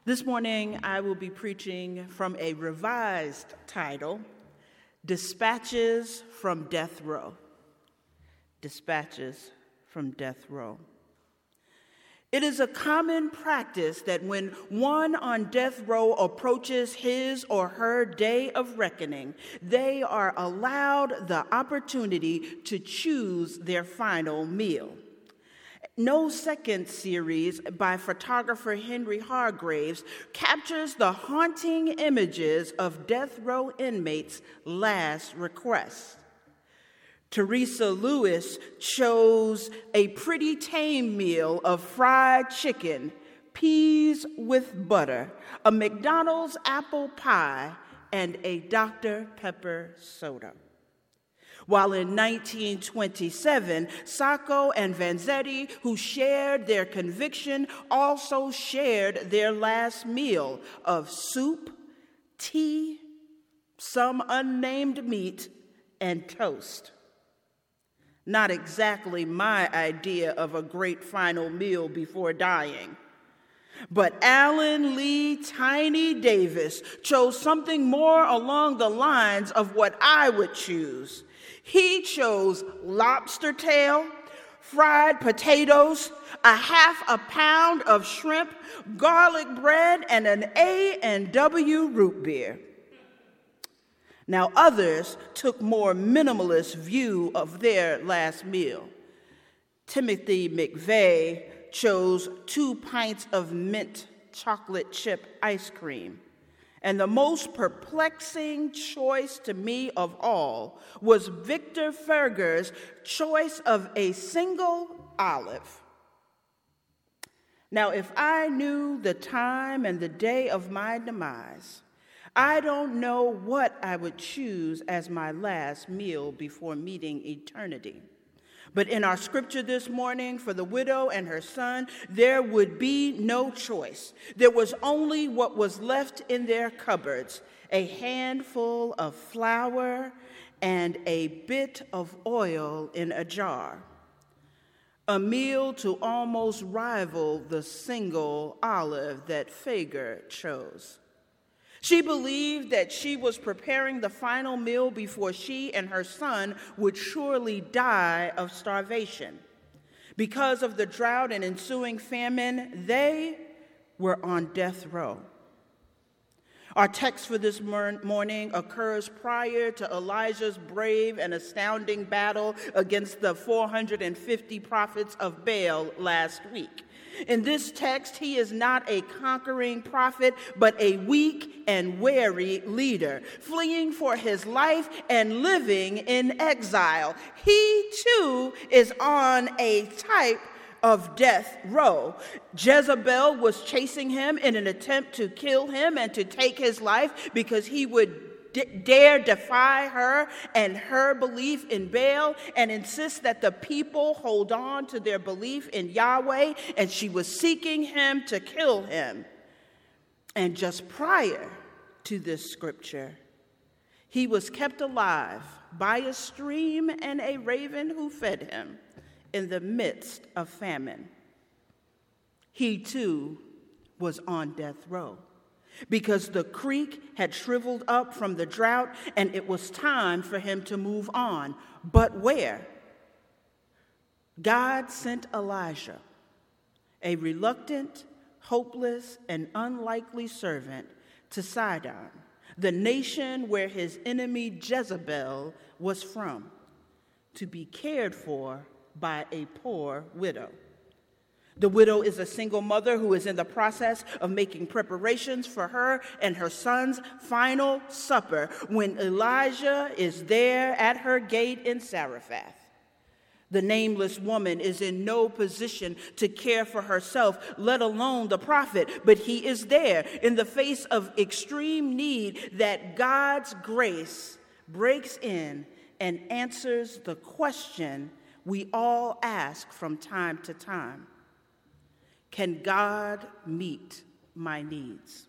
This morning, I will be preaching from a revised title, Dispatches from Death Row. Dispatches from Death Row. It is a common practice that when one on death row approaches his or her day of reckoning, they are allowed the opportunity to choose their final meal. No Second series by photographer Henry Hargraves captures the haunting images of death row inmates' last request. Teresa Lewis chose a pretty tame meal of fried chicken, peas with butter, a McDonald's apple pie, and a Dr. Pepper soda. While in 1927, Sacco and Vanzetti, who shared their conviction, also shared their last meal of soup, tea, some unnamed meat, and toast. Not exactly my idea of a great final meal before dying. But Alan Lee Tiny Davis chose something more along the lines of what I would choose. He chose lobster tail, fried potatoes, a half a pound of shrimp, garlic bread, and an A&W root beer. Now, others took more minimalist view of their last meal. Timothy McVeigh chose 2 pints of mint chocolate chip ice cream. And the most perplexing choice to me of all was Victor Ferger's choice of a single olive. Now, if I knew the time and the day of my demise, I don't know what I would choose as my last meal before meeting eternity. But in our scripture this morning, for the widow and her son, there would be no choice. There was only what was left in their cupboards, a handful of flour and a bit of oil in a jar. A meal to almost rival the single olive that Fager chose. She believed that she was preparing the final meal before she and her son would surely die of starvation. Because of the drought and ensuing famine, they were on death row. Our text for this morning occurs prior to Elijah's brave and astounding battle against the 450 prophets of Baal last week. In this text, he is not a conquering prophet, but a weak and weary leader, fleeing for his life and living in exile. He, too, is on a type of death row. Jezebel was chasing him in an attempt to kill him and to take his life because he would dare defy her and her belief in Baal and insist that the people hold on to their belief in Yahweh, and she was seeking him to kill him. And just prior to this scripture, he was kept alive by a stream and a raven who fed him in the midst of famine. He too was on death row, because the creek had shriveled up from the drought and it was time for him to move on. But where? God sent Elijah, a reluctant, hopeless, and unlikely servant, to Sidon, the nation where his enemy Jezebel was from, to be cared for by a poor widow. The widow is a single mother who is in the process of making preparations for her and her son's final supper when Elijah is there at her gate in Zarephath. The nameless woman is in no position to care for herself, let alone the prophet, but he is there in the face of extreme need that God's grace breaks in and answers the question we all ask from time to time. Can God meet my needs?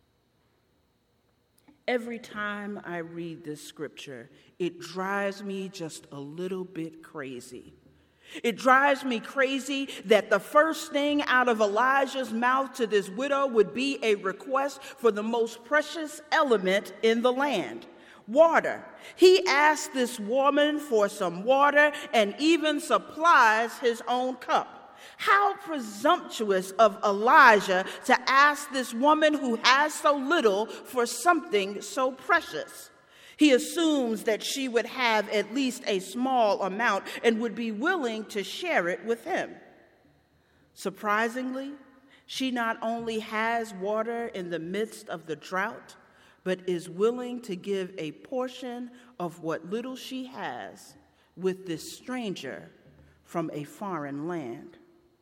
Every time I read this scripture, it drives me just a little bit crazy. It drives me crazy that the first thing out of Elijah's mouth to this widow would be a request for the most precious element in the land, water. He asked this woman for some water and even supplies his own cup. How presumptuous of Elijah to ask this woman who has so little for something so precious. He assumes that she would have at least a small amount and would be willing to share it with him. Surprisingly, she not only has water in the midst of the drought, but is willing to give a portion of what little she has with this stranger from a foreign land.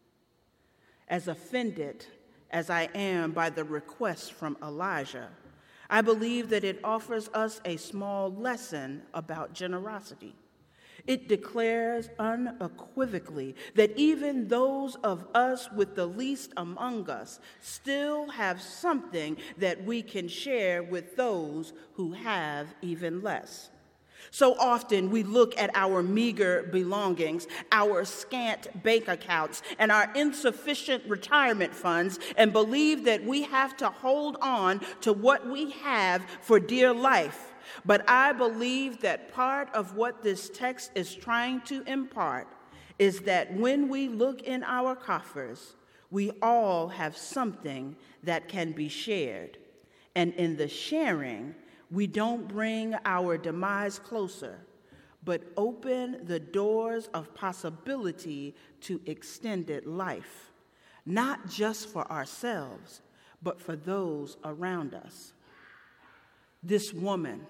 As offended as I am by the request from Elijah, I believe that it offers us a small lesson about generosity. It declares unequivocally that even those of us with the least among us still have something that we can share with those who have even less. So often we look at our meager belongings, our scant bank accounts, and our insufficient retirement funds and believe that we have to hold on to what we have for dear life. But I believe that part of what this text is trying to impart is that when we look in our coffers, we all have something that can be shared. And in the sharing, we don't bring our demise closer, but open the doors of possibility to extended life, not just for ourselves, but for those around us. This woman,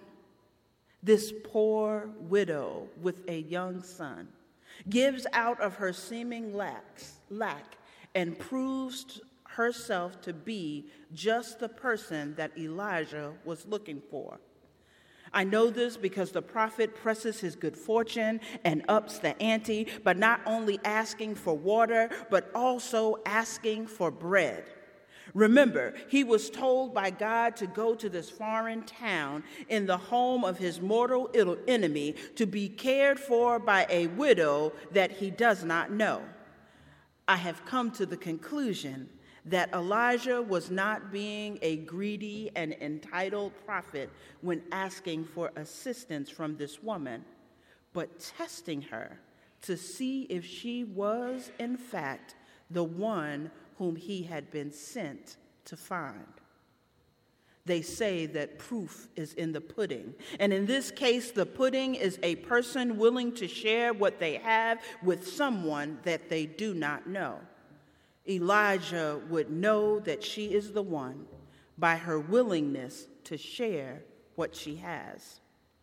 this poor widow with a young son, gives out of her seeming lack and proves herself to be just the person that Elijah was looking for. I know this because the prophet presses his good fortune and ups the ante, but not only asking for water, but also asking for bread. Remember, he was told by God to go to this foreign town in the home of his mortal enemy to be cared for by a widow that he does not know. I have come to the conclusion that Elijah was not being a greedy and entitled prophet when asking for assistance from this woman, but testing her to see if she was, in fact, the one whom he had been sent to find. They say that proof is in the pudding. And in this case, the pudding is a person willing to share what they have with someone that they do not know. Elijah would know that she is the one by her willingness to share what she has.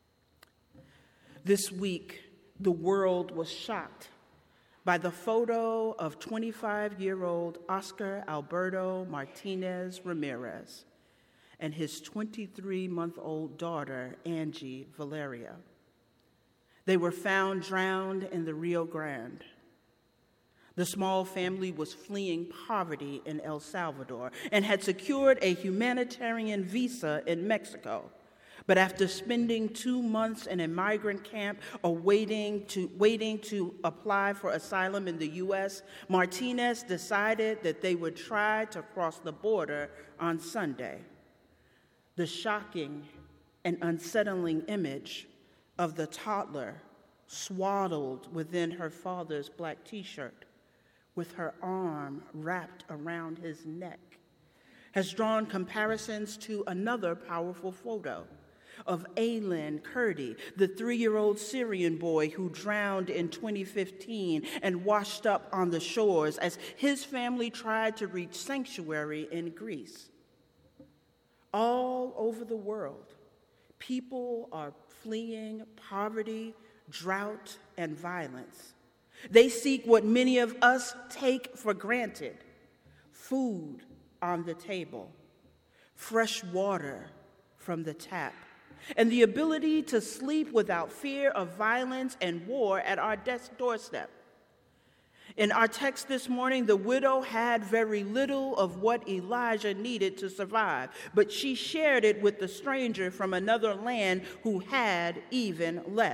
This week, the world was shocked by the photo of 25-year-old Oscar Alberto Martinez Ramirez and his 23-month-old daughter, Angie Valeria. They were found drowned in the Rio Grande. The small family was fleeing poverty in El Salvador and had secured a humanitarian visa in Mexico. But after spending 2 months in a migrant camp or waiting to apply for asylum in the U.S., Martinez decided that they would try to cross the border on Sunday. The shocking and unsettling image of the toddler swaddled within her father's black T-shirt with her arm wrapped around his neck has drawn comparisons to another powerful photo of Aylin Kurdi, the 3-year-old Syrian boy who drowned in 2015 and washed up on the shores as his family tried to reach sanctuary in Greece. All over the world, people are fleeing poverty, drought, and violence. They seek what many of us take for granted: food on the table, fresh water from the tap, and the ability to sleep without fear of violence and war at our doorstep. In our text this morning, the widow had very little of what Elijah needed to survive, but she shared it with the stranger from another land who had even less.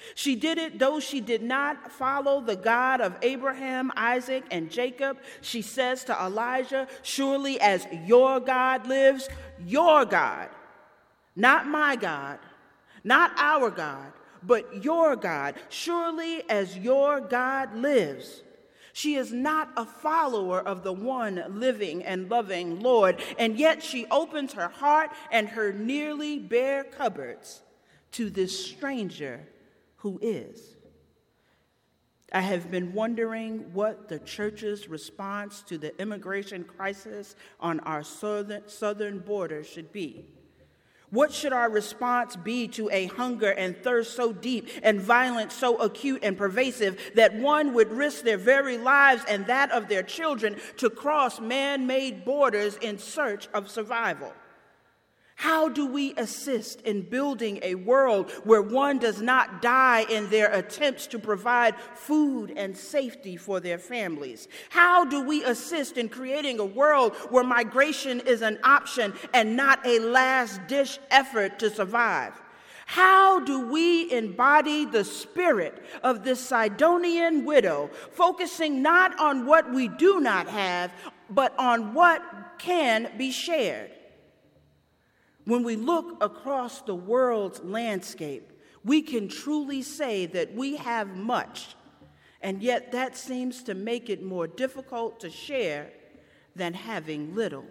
She did it though she did not follow the God of Abraham, Isaac, and Jacob. She says to Elijah, surely as your God lives, your God, not my God, not our God, but your God, surely as your God lives. She is not a follower of the one living and loving Lord, and yet she opens her heart and her nearly bare cupboards to this stranger who is. I have been wondering what the church's response to the immigration crisis on our southern border should be. What should our response be to a hunger and thirst so deep and violence so acute and pervasive that one would risk their very lives and that of their children to cross man-made borders in search of survival? How do we assist in building a world where one does not die in their attempts to provide food and safety for their families? How do we assist in creating a world where migration is an option and not a last-ditch effort to survive? How do we embody the spirit of this Sidonian widow, focusing not on what we do not have, but on what can be shared? When we look across the world's landscape, we can truly say that we have much, and yet that seems to make it more difficult to share than having little.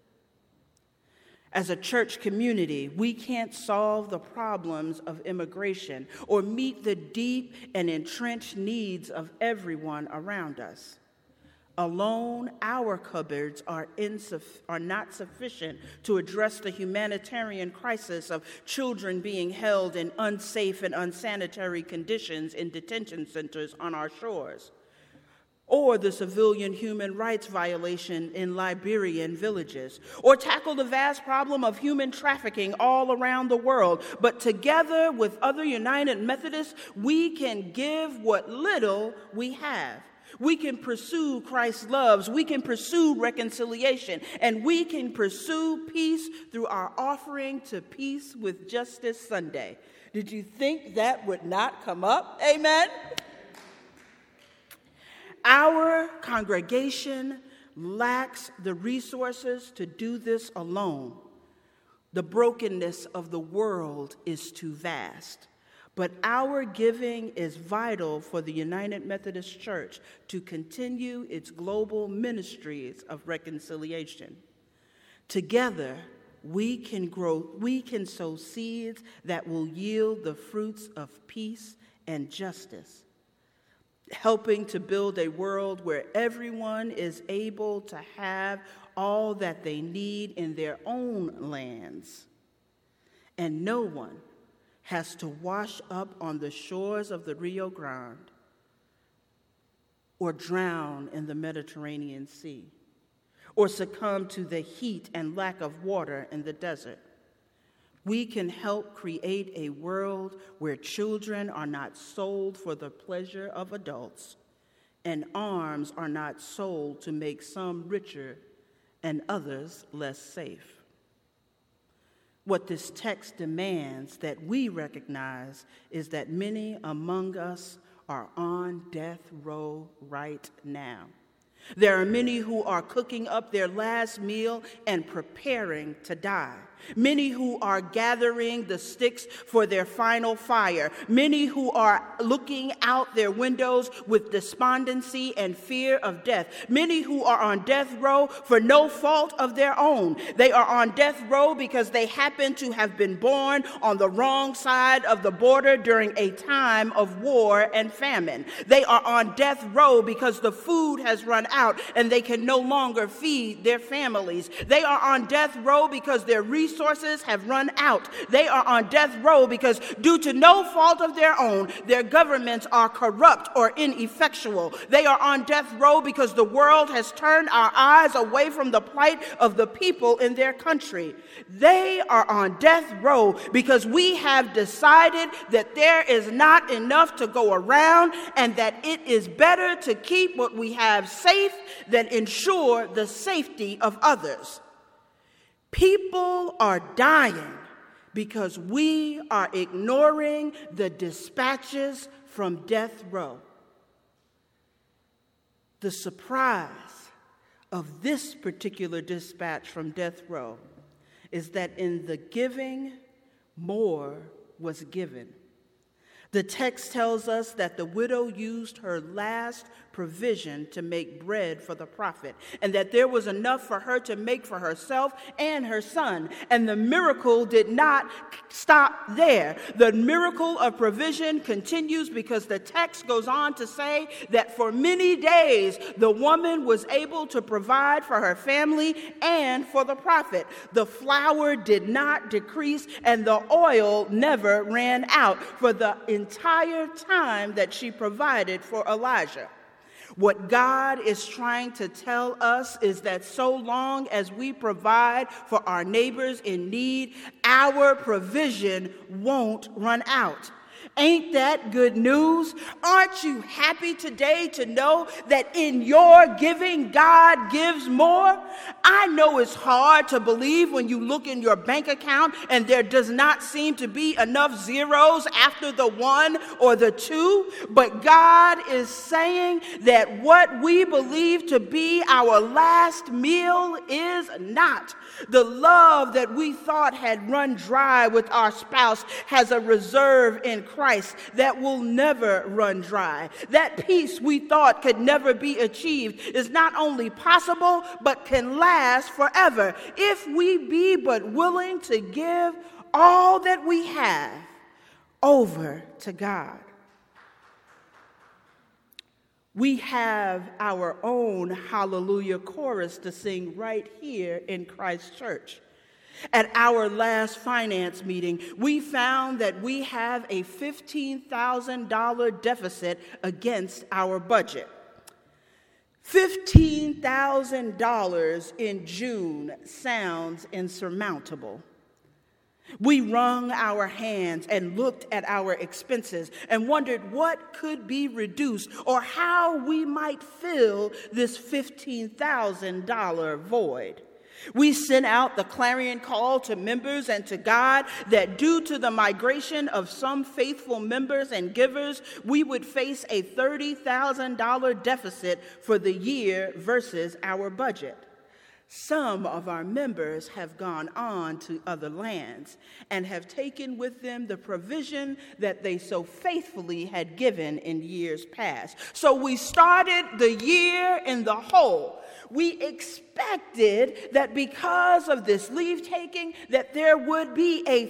As a church community, we can't solve the problems of immigration or meet the deep and entrenched needs of everyone around us. Alone, our cupboards are not sufficient to address the humanitarian crisis of children being held in unsafe and unsanitary conditions in detention centers on our shores, or the civilian human rights violation in Liberian villages, or tackle the vast problem of human trafficking all around the world. But together with other United Methodists, we can give what little we have. We can pursue Christ's loves, we can pursue reconciliation, and we can pursue peace through our offering to Peace with Justice Sunday. Did you think that would not come up? Amen? Our congregation lacks the resources to do this alone. The brokenness of the world is too vast. But our giving is vital for the United Methodist Church to continue its global ministries of reconciliation. Together, we can sow seeds that will yield the fruits of peace and justice, helping to build a world where everyone is able to have all that they need in their own lands, and no one has to wash up on the shores of the Rio Grande or drown in the Mediterranean Sea or succumb to the heat and lack of water in the desert. We can help create a world where children are not sold for the pleasure of adults and arms are not sold to make some richer and others less safe. What this text demands that we recognize is that many among us are on death row right now. There are many who are cooking up their last meal and preparing to die. Many who are gathering the sticks for their final fire. Many who are looking out their windows with despondency and fear of death. Many who are on death row for no fault of their own. They are on death row because they happen to have been born on the wrong side of the border during a time of war and famine. They are on death row because the food has run out and they can no longer feed their families. They are on death row because their resources have run out. They are on death row because, due to no fault of their own, their governments are corrupt or ineffectual. They are on death row because the world has turned our eyes away from the plight of the people in their country. They are on death row because we have decided that there is not enough to go around and that it is better to keep what we have safe than ensure the safety of others. People are dying because we are ignoring the dispatches from death row. The surprise of this particular dispatch from death row is that in the giving, more was given. The text tells us that the widow used her last provision to make bread for the prophet, and that there was enough for her to make for herself and her son. And the miracle did not stop there. The miracle of provision continues, because the text goes on to say that for many days the woman was able to provide for her family and for the prophet. The flour did not decrease, and the oil never ran out for the entire time that she provided for Elijah. What God is trying to tell us is that so long as we provide for our neighbors in need, our provision won't run out. Ain't that good news? Aren't you happy today to know that in your giving, God gives more? I know it's hard to believe when you look in your bank account and there does not seem to be enough zeros after the 1 or the 2, but God is saying that what we believe to be our last meal is not. The love that we thought had run dry with our spouse has a reserve in Christ that will never run dry. That peace we thought could never be achieved is not only possible, but can last forever if we be but willing to give all that we have over to God. We have our own hallelujah chorus to sing right here in Christ Church. At our last finance meeting, we found that we have a $15,000 deficit against our budget. $15,000 in June sounds insurmountable. We wrung our hands and looked at our expenses and wondered what could be reduced or how we might fill this $15,000 void. We sent out the clarion call to members and to God that due to the migration of some faithful members and givers, we would face a $30,000 deficit for the year versus our budget. Some of our members have gone on to other lands and have taken with them the provision that they so faithfully had given in years past. So we started the year in the hole. We expected that because of this leave taking that there would be a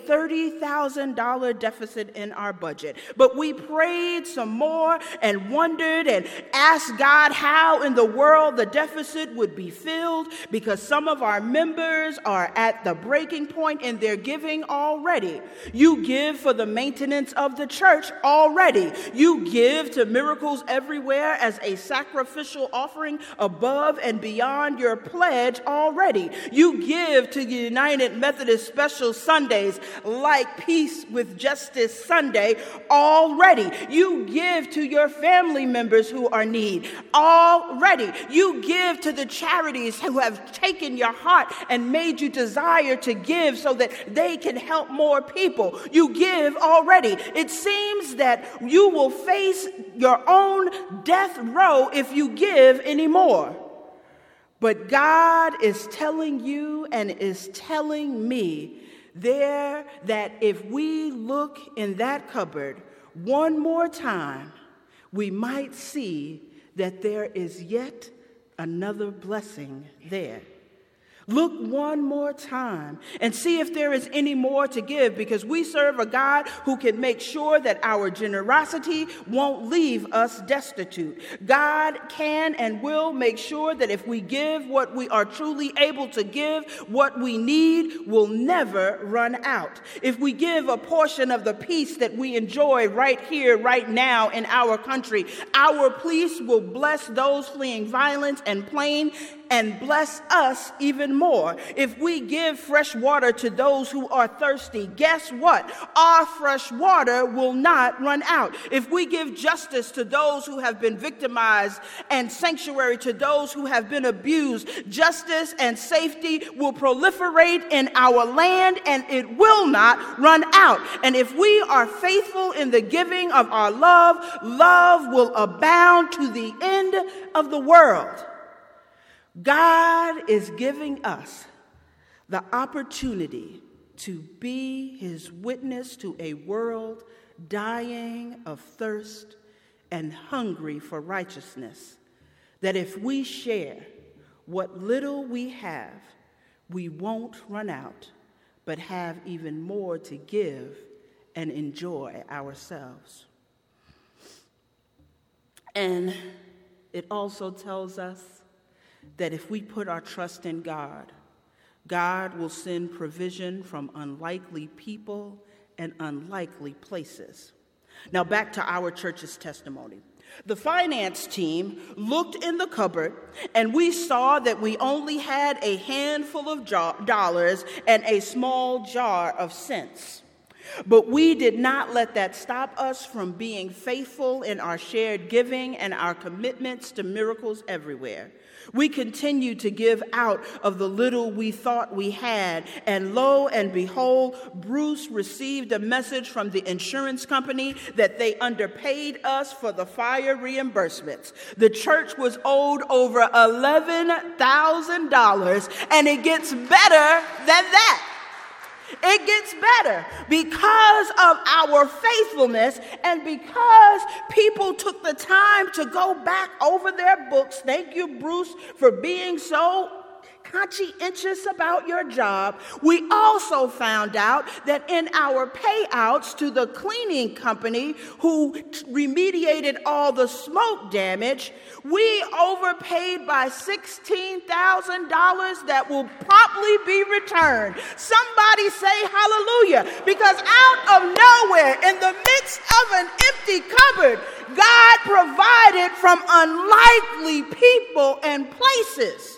$30,000 deficit in our budget. But we prayed some more and wondered and asked God how in the world the deficit would be filled, because some of our members are at the breaking point in their giving already. You give for the maintenance of the church already. You give to Miracles Everywhere as a sacrificial offering above and beyond your pledge already. You give to the United Methodist Special Sundays like Peace with Justice Sunday already. You give to your family members who are in need already. You give to the charities who have taken your heart and made you desire to give so that they can help more people. You give already. It seems that you will face your own death row if you give anymore. But God is telling you and is telling me there that if we look in that cupboard one more time, we might see that there is yet another blessing there. Look one more time and see if there is any more to give, because we serve a God who can make sure that our generosity won't leave us destitute. God can and will make sure that if we give what we are truly able to give, what we need will never run out. If we give a portion of the peace that we enjoy right here, right now in our country, our peace will bless those fleeing violence and pain and bless us even more. If we give fresh water to those who are thirsty, guess what? Our fresh water will not run out. If we give justice to those who have been victimized and sanctuary to those who have been abused, justice and safety will proliferate in our land and it will not run out. And if we are faithful in the giving of our love, love will abound to the end of the world. God is giving us the opportunity to be his witness to a world dying of thirst and hungry for righteousness, that if we share what little we have, we won't run out, but have even more to give and enjoy ourselves. And it also tells us that if we put our trust in God, God will send provision from unlikely people and unlikely places. Now back to our church's testimony. The finance team looked in the cupboard and we saw that we only had a handful of dollars and a small jar of cents. But we did not let that stop us from being faithful in our shared giving and our commitments to Miracles Everywhere. We continued to give out of the little we thought we had, and lo and behold, Bruce received a message from the insurance company that they underpaid us for the fire reimbursements. The church was owed over $11,000, and it gets better than that. It gets better because of our faithfulness and because people took the time to go back over their books. Thank you, Bruce, for being so conscientious about your job. We also found out that in our payouts to the cleaning company who remediated all the smoke damage, we overpaid by $16,000 that will promptly be returned. Somebody say hallelujah, because out of nowhere, in the midst of an empty cupboard, God provided from unlikely people and places.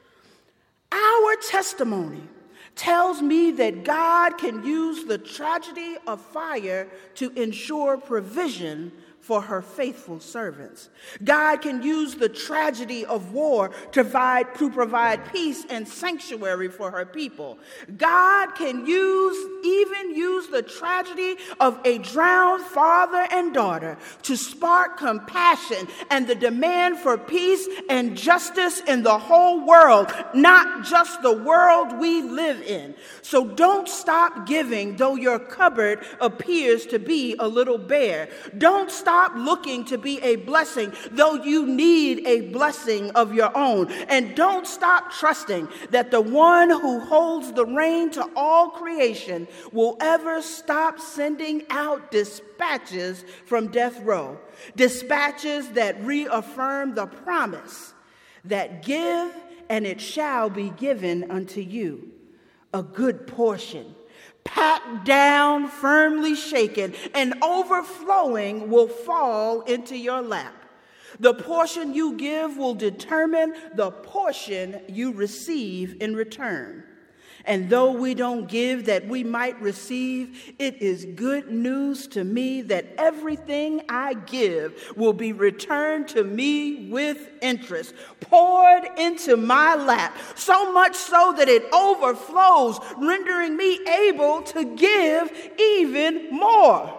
Our testimony tells me that God can use the tragedy of fire to ensure provision for her faithful servants. God can use the tragedy of war to provide peace and sanctuary for her people. God can even use the tragedy of a drowned father and daughter to spark compassion and the demand for peace and justice in the whole world, not just the world we live in. So don't stop giving, though your cupboard appears to be a little bare. Don't stop looking to be a blessing, though you need a blessing of your own. And don't stop trusting that the one who holds the reign to all creation will ever stop sending out dispatches from death row. Dispatches that reaffirm the promise that give and it shall be given unto you. A good portion, packed down, firmly shaken, and overflowing will fall into your lap. The portion you give will determine the portion you receive in return. And though we don't give that we might receive, it is good news to me that everything I give will be returned to me with interest, poured into my lap, so much so that it overflows, rendering me able to give even more.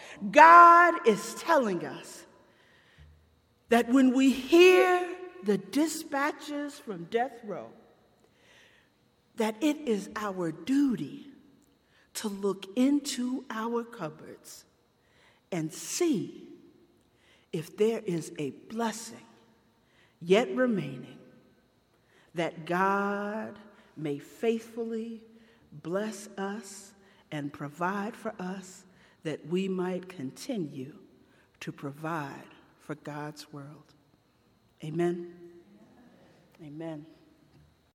God is telling us that when we hear the dispatches from death row, that it is our duty to look into our cupboards and see if there is a blessing yet remaining, that God may faithfully bless us and provide for us, that we might continue to provide for God's world. Amen. Amen.